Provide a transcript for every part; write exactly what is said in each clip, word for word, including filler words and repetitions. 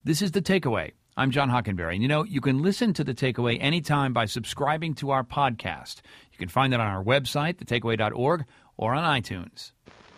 This is The Takeaway. I'm John Hockenberry. And you know, you can listen to The Takeaway anytime by subscribing to our podcast. You can find it on our website, the takeaway dot org, or on iTunes.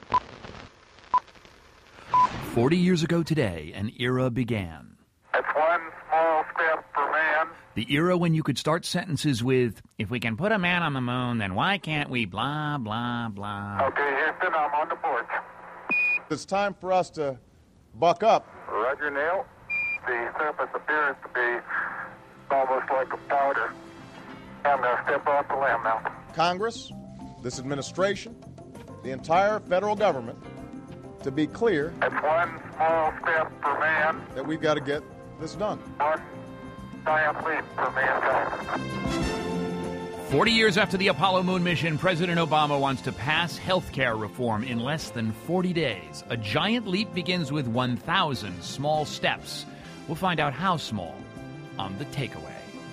Forty years ago today, an era began. It's one small step for man. The era when you could start sentences with, if we can put a man on the moon, then why can't we blah, blah, blah. Okay, Houston, I'm on the porch. It's time for us to buck up. Roger, Neil. The surface appears to be almost like a powder. I'm going to step off the limb now. Congress, this administration, the entire federal government, to be clear, it's one small step for man, that we've got to get this done. one giant leap for mankind. Forty years after the Apollo moon mission, President Obama wants to pass health care reform in less than forty days. A giant leap begins with one thousand small steps. We'll find out how small on The Takeaway.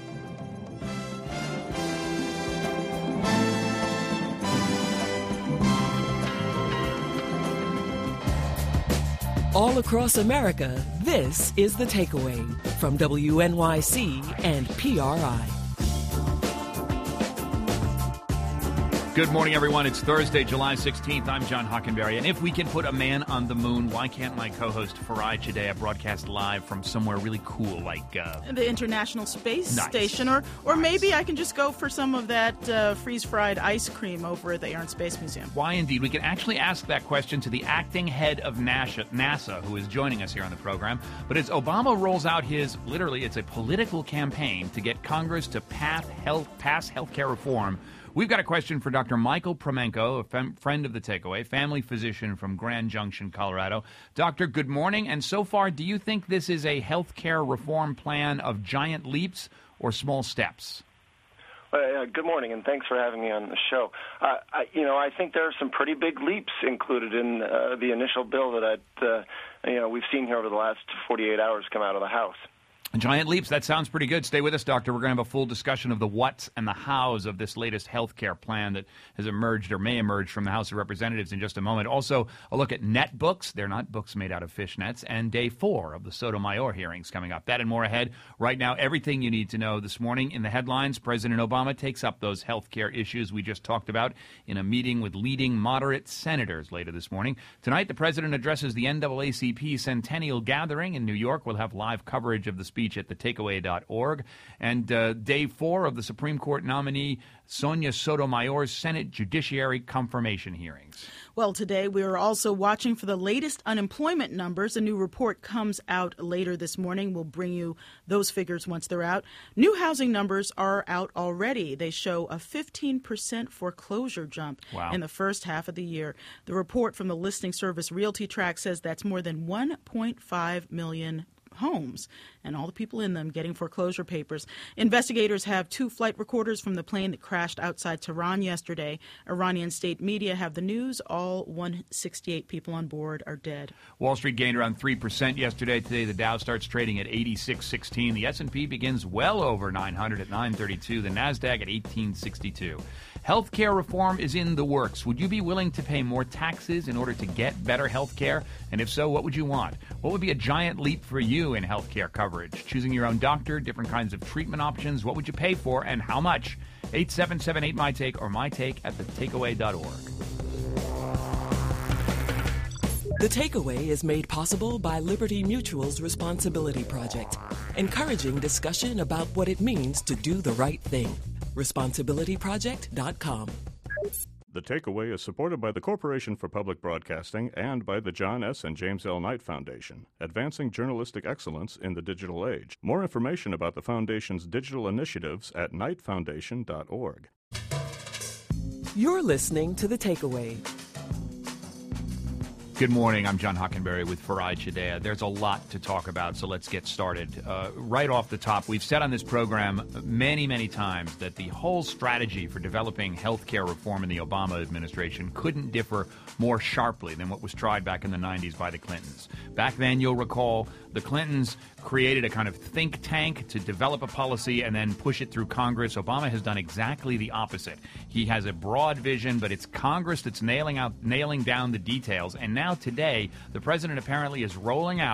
All across America, this is The Takeaway from W N Y C and P R I. Good morning, everyone. It's Thursday, July sixteenth. I'm John Hockenberry. And if we can put a man on the moon, why can't my co-host Farai Chideya broadcast live from somewhere really cool like... Uh, the International Space nice. Station. Or or nice. maybe I can just go for some of that uh, freeze-fried ice cream over at the Air and Space Museum. Why, indeed. We can actually ask that question to the acting head of NASA, who is joining us here on the program. But as Obama rolls out his, literally, it's a political campaign to get Congress to pass health, pass health care reform, we've got a question for Doctor Michael Promenko, a fem- friend of The Takeaway, family physician from Grand Junction, Colorado. Doctor, good morning. And so far, do you think this is a health care reform plan of giant leaps or small steps? Uh, good morning, and thanks for having me on the show. Uh, I, you know, I think there are some pretty big leaps included in uh, the initial bill that I'd, uh, you know we've seen here over the last forty-eight hours come out of the House. Giant leaps. That sounds pretty good. Stay with us, Doctor. We're going to have a full discussion of the whats and the hows of this latest health care plan that has emerged or may emerge from the House of Representatives in just a moment. Also, a look at netbooks. They're not books made out of fishnets. And day four of the Sotomayor hearings coming up. That and more ahead. Right now, everything you need to know this morning in the headlines. President Obama takes up those health care issues we just talked about in a meeting with leading moderate senators later this morning. Tonight, the president addresses the N double A C P Centennial Gathering in New York. We'll have live coverage of the speech at the takeaway dot org. And uh, day four of the Supreme Court nominee Sonia Sotomayor's Senate Judiciary confirmation hearings. Well, today we are also watching for the latest unemployment numbers. A new report comes out later this morning. We'll bring you those figures once they're out. New housing numbers are out already. They show a fifteen percent foreclosure jump wow. in the first half of the year. The report from the listing service Realty Track says that's more than one point five million homes and all the people in them getting foreclosure papers. Investigators have two flight recorders from the plane that crashed outside Tehran yesterday. Iranian state media have the news. All one hundred sixty-eight people on board are dead. Wall Street gained around three percent yesterday. Today, the Dow starts trading at eighty-six sixteen. The S and P begins well over nine hundred at nine thirty-two. The NASDAQ at eighteen sixty-two. Health care reform is in the works. Would you be willing to pay more taxes in order to get better health care? And if so, what would you want? What would be a giant leap for you in health care coverage? Choosing your own doctor, different kinds of treatment options. What would you pay for and how much? eight seven seven eight, M Y Take or mytake at the takeaway dot org. The Takeaway is made possible by Liberty Mutual's Responsibility Project, encouraging discussion about what it means to do the right thing. responsibility project dot com. The Takeaway is supported by the Corporation for Public Broadcasting and by the John S. and James L. Knight Foundation, advancing journalistic excellence in the digital age. More information about the Foundation's digital initiatives at knight foundation dot org. You're listening to The Takeaway. Good morning. I'm John Hockenberry with Farai Chideya. There's a lot to talk about, so let's get started. Uh, right off the top, we've said on this program many, many times that the whole strategy for developing health care reform in the Obama administration couldn't differ more sharply than what was tried back in the nineties by the Clintons. Back then, you'll recall, the Clintons created a kind of think tank to develop a policy and then push it through Congress. Obama has done exactly the opposite. He has a broad vision, but it's Congress that's nailing out, nailing down the details. And now today, the president apparently is rolling out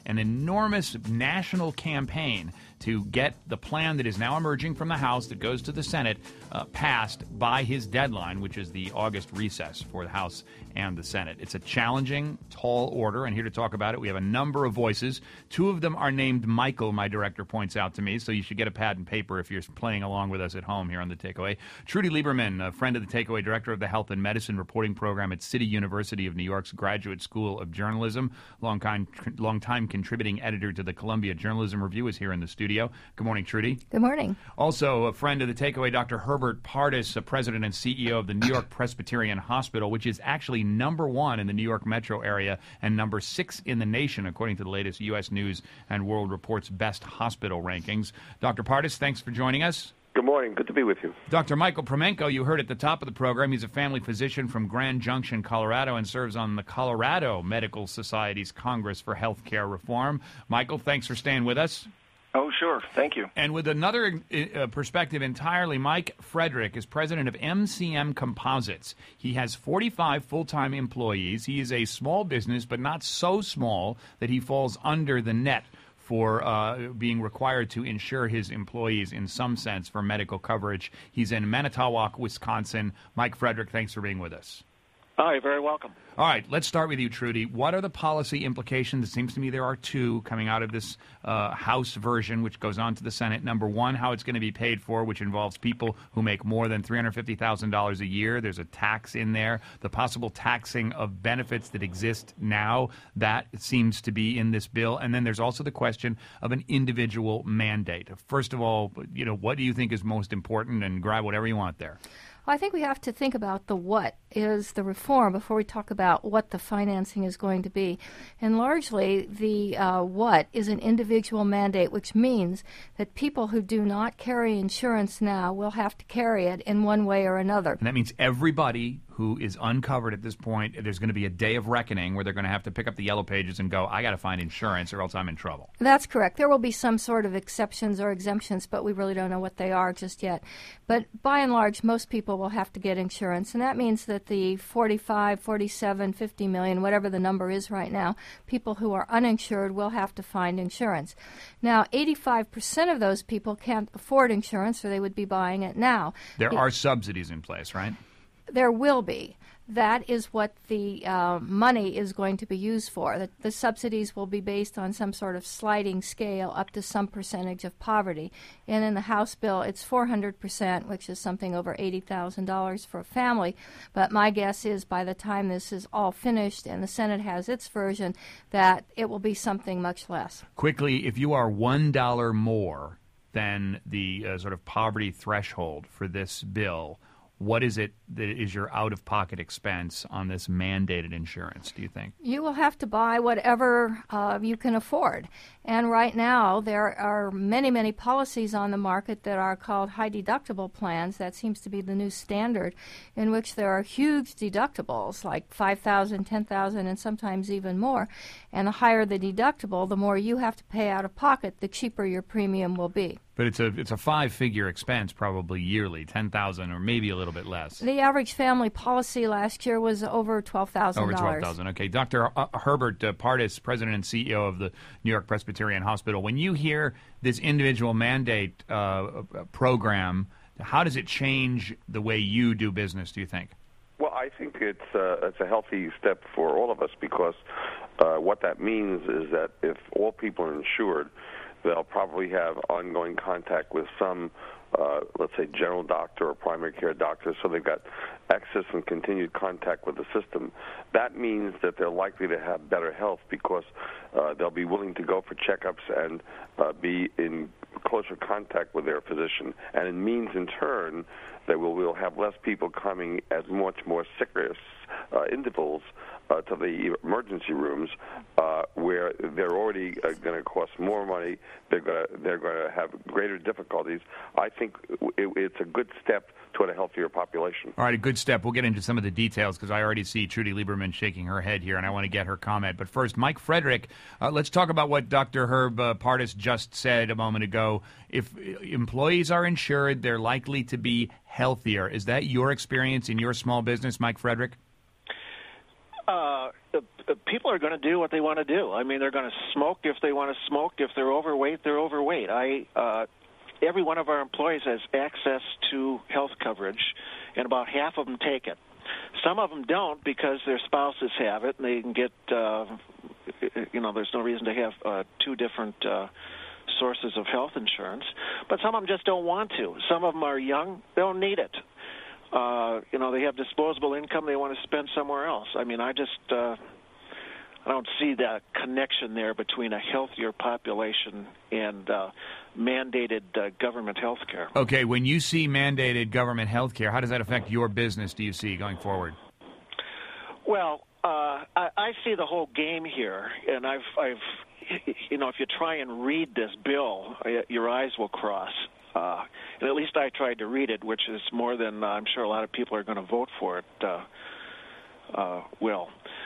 an enormous national campaign to get the plan that is now emerging from the House that goes to the Senate uh, passed by his deadline, which is the August recess for the House and the Senate. It's a challenging, tall order, and here to talk about it, we have a number of voices. Two of them are named Michael, my director points out to me, so you should get a pad and paper if you're playing along with us at home here on The Takeaway. Trudy Lieberman, a friend of The Takeaway, director of the Health and Medicine Reporting Program at City University of New York's Graduate School of Journalism, long-time, long-time contributing editor to the Columbia Journalism Review, is here in the studio. Good morning, Trudy. Good morning. Also, a friend of The Takeaway, Doctor Herbert Pardes, president and C E O of the New York Presbyterian Hospital, which is actually number one in the New York metro area and number six in the nation, according to the latest U S News and World Report's best hospital rankings. Doctor Pardes, thanks for joining us. Good morning. Good to be with you. Doctor Michael Promenko, you heard at the top of the program, he's a family physician from Grand Junction, Colorado, and serves on the Colorado Medical Society's Congress for Healthcare Reform. Michael, thanks for staying with us. Oh, sure. Thank you. And with another uh, perspective entirely, Mike Frederick is president of M C M Composites. He has forty-five full-time employees. He is a small business, but not so small that he falls under the net for uh, being required to insure his employees in some sense for medical coverage. He's in Manitowoc, Wisconsin. Mike Frederick, thanks for being with us. Hi, very welcome. All right, let's start with you, Trudy. What are the policy implications? It seems to me there are two coming out of this uh, House version, which goes on to the Senate. Number one, how it's going to be paid for, which involves people who make more than three hundred fifty thousand dollars a year. There's a tax in there. The possible taxing of benefits that exist now, that seems to be in this bill. And then there's also the question of an individual mandate. First of all, you know, what do you think is most important? And grab whatever you want there. Well, I think we have to think about the what is the reform before we talk about what the financing is going to be. And largely, the uh, what is an individual mandate, which means that people who do not carry insurance now will have to carry it in one way or another. And that means everybody who is uncovered at this point, there's going to be a day of reckoning where they're going to have to pick up the yellow pages and go, I got to find insurance or else I'm in trouble. That's correct. There will be some sort of exceptions or exemptions, but we really don't know what they are just yet. But by and large, most people will have to get insurance, and that means that the forty-five, forty-seven, fifty million, whatever the number is right now, people who are uninsured will have to find insurance. Now, eighty-five percent of those people can't afford insurance, or they would be buying it now. There it, are subsidies in place, right? There will be. That is what the uh, money is going to be used for. The, the subsidies will be based on some sort of sliding scale up to some percentage of poverty. And in the House bill, it's four hundred percent, which is something over eighty thousand dollars for a family. But my guess is by the time this is all finished and the Senate has its version, that it will be something much less. Quickly, if you are one dollar more than the uh, sort of poverty threshold for this bill, what is it that is your out-of-pocket expense on this mandated insurance, do you think? You will have to buy whatever uh, you can afford. And right now, there are many, many policies on the market that are called high-deductible plans. That seems to be the new standard, in which there are huge deductibles, like five thousand dollars, ten thousand dollars, and sometimes even more. And the higher the deductible, the more you have to pay out of pocket, the cheaper your premium will be. But it's a it's a five-figure expense probably yearly, ten thousand dollars or maybe a little bit less. The average family policy last year was over twelve thousand dollars. Over twelve thousand dollars. Okay. Doctor Uh, Herbert uh, Pardes, president and C E O of the New York Presbyterian Hospital. When you hear this individual mandate uh, program, how does it change the way you do business, do you think? Well, I think it's, uh, it's a healthy step for all of us because uh, what that means is that if all people are insured, they'll probably have ongoing contact with some, uh, let's say, general doctor or primary care doctor, so they've got access and continued contact with the system. That means that they're likely to have better health because uh, they'll be willing to go for checkups and uh, be in closer contact with their physician. And it means, in turn, that we'll, we'll have less people coming at much more sicker uh, intervals Uh, to the emergency rooms, uh, where they're already uh, going to cost more money. They're going to they're going to have greater difficulties. I think it, it's a good step toward a healthier population. All right, a good step. We'll get into some of the details because I already see Trudy Lieberman shaking her head here, and I want to get her comment. But first, Mike Frederick, uh, let's talk about what Doctor Herb uh, Pardes just said a moment ago. If employees are insured, they're likely to be healthier. Is that your experience in your small business, Mike Frederick? Uh, people are going to do what they want to do. I mean, they're going to smoke if they want to smoke. If they're overweight, they're overweight. I uh, every one of our employees has access to health coverage, and about half of them take it. Some of them don't because their spouses have it, and they can get, uh, you know, there's no reason to have uh, two different uh, sources of health insurance. But some of them just don't want to. Some of them are young; they don't need it. Uh, you know, they have disposable income they want to spend somewhere else. I mean, I just uh, I don't see that connection there between a healthier population and uh, mandated uh, government health care. Okay, when you see mandated government health care, how does that affect your business, do you see, going forward? Well, uh, I, I see the whole game here, and I've, I've, you know, if you try and read this bill, your eyes will cross. Uh, and at least I tried to read it, which is more than uh, I'm sure a lot of people are going to vote for it uh, uh, will.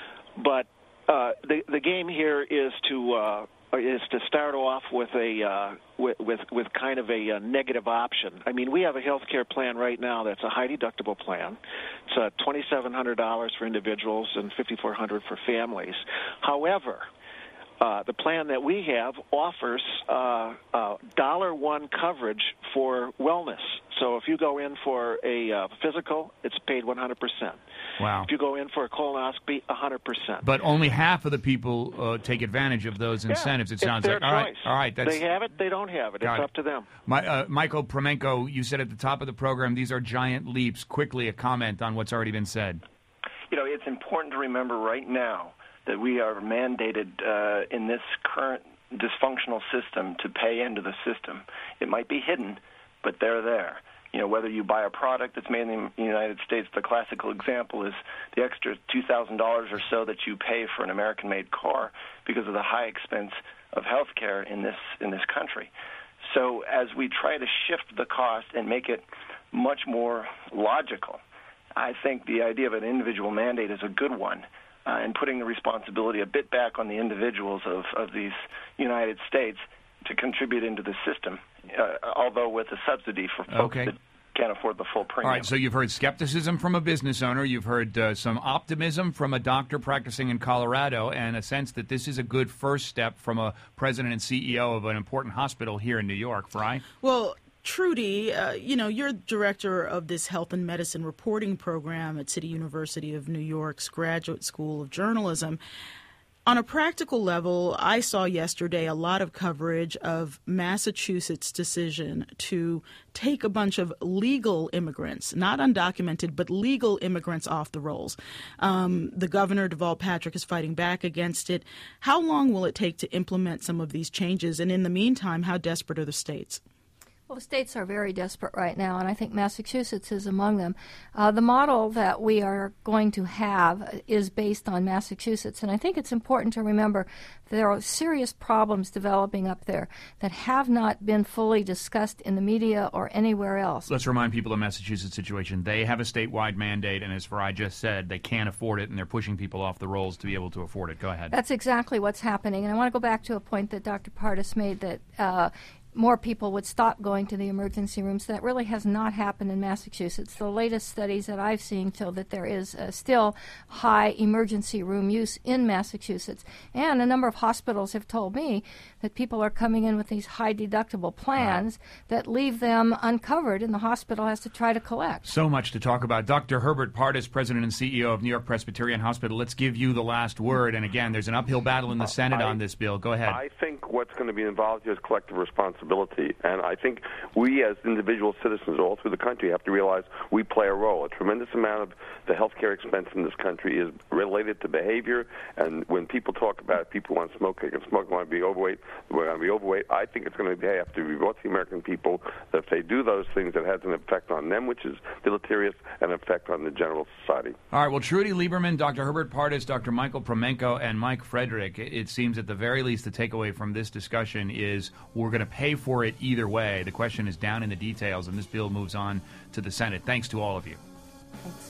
But uh, the the game here is to uh, is to start off with a uh, with, with with kind of a, a negative option. I mean, we have a health care plan right now that's a high deductible plan. It's uh, twenty-seven hundred dollars for individuals and fifty-four hundred dollars for families. However, Uh, the plan that we have offers uh, uh, dollar one coverage for wellness. So if you go in for a uh, physical, it's paid one hundred percent. Wow. If you go in for a colonoscopy, one hundred percent. But only half of the people uh, take advantage of those incentives, yeah, it sounds it's their like. All right, choice. all right. That's, they have it, they don't have it. Got it's it. up to them. My, uh, Michael Promenko, you said at the top of the program, these are giant leaps. Quickly, a comment on what's already been said. You know, it's important to remember right now that we are mandated uh, in this current dysfunctional system to pay into the system. It might be hidden, but they're there. You know, whether you buy a product that's made in the United States, the classical example is the extra two thousand dollars or so that you pay for an American-made car because of the high expense of health care in this, in this country. So as we try to shift the cost and make it much more logical, I think the idea of an individual mandate is a good one. Uh, and putting the responsibility a bit back on the individuals of, of these United States to contribute into the system, uh, although with a subsidy for folks Okay. that can't afford the full premium. All right, so you've heard skepticism from a business owner. You've heard uh, some optimism from a doctor practicing in Colorado, and a sense that this is a good first step from a president and C E O of an important hospital here in New York. Fry? Well, Trudy, uh, you know, you're director of this health and medicine reporting program at City University of New York's Graduate School of Journalism. On a practical level, I saw yesterday a lot of coverage of Massachusetts' decision to take a bunch of legal immigrants, not undocumented, but legal immigrants off the rolls. Um, the governor, Deval Patrick, is fighting back against it. How long will it take to implement some of these changes? And in the meantime, how desperate are the states? Well, the states are very desperate right now, and I think Massachusetts is among them. Uh, the model that we are going to have is based on Massachusetts, and I think it's important to remember there are serious problems developing up there that have not been fully discussed in the media or anywhere else. Let's remind people of Massachusetts' situation. They have a statewide mandate, and as Fry just said, they can't afford it, and they're pushing people off the rolls to be able to afford it. Go ahead. That's exactly what's happening, and I want to go back to a point that Doctor Pardes made that uh, more people would stop going to the emergency rooms. That really has not happened in Massachusetts. The latest studies that I've seen show that there is uh, still high emergency room use in Massachusetts. And a number of hospitals have told me that people are coming in with these high deductible plans wow. that leave them uncovered, and the hospital has to try to collect. So much to talk about. Doctor Herbert Pardes, President and C E O of New York Presbyterian Hospital, let's give you the last word. And again, there's an uphill battle in the Senate I, on this bill. Go ahead. I think what's going to be involved here is collective responsibility. And I think we as individual citizens all through the country have to realize we play a role. A tremendous amount of the healthcare expense in this country is related to behavior. And when people talk about it, people want to smoke, they can smoke, want to be overweight, we're going to be overweight. I think it's going to be, have to be brought to the American people that if they do those things, it has an effect on them, which is deleterious, and an effect on the general society. All right. Well, Trudy Lieberman, Doctor Herbert Pardes, Doctor Michael Promenko, and Mike Frederick, it seems at the very least the takeaway from this discussion is we're going to pay for it either way. The question is down in the details, and this bill moves on to the Senate. Thanks to all of you. Thanks.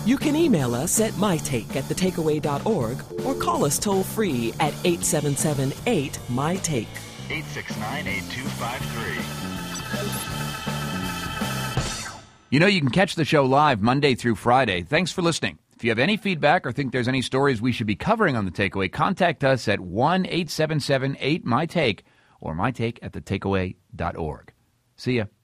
You can email us at mytake at the takeaway dot org or call us toll free at eight seven seven eight M Y take. eight six nine, eight two five three. You know, you can catch the show live Monday through Friday. Thanks for listening. If you have any feedback or think there's any stories we should be covering on The Takeaway, contact us at one eight seven seven eight M Y take or mytake at the takeaway dot org. See ya.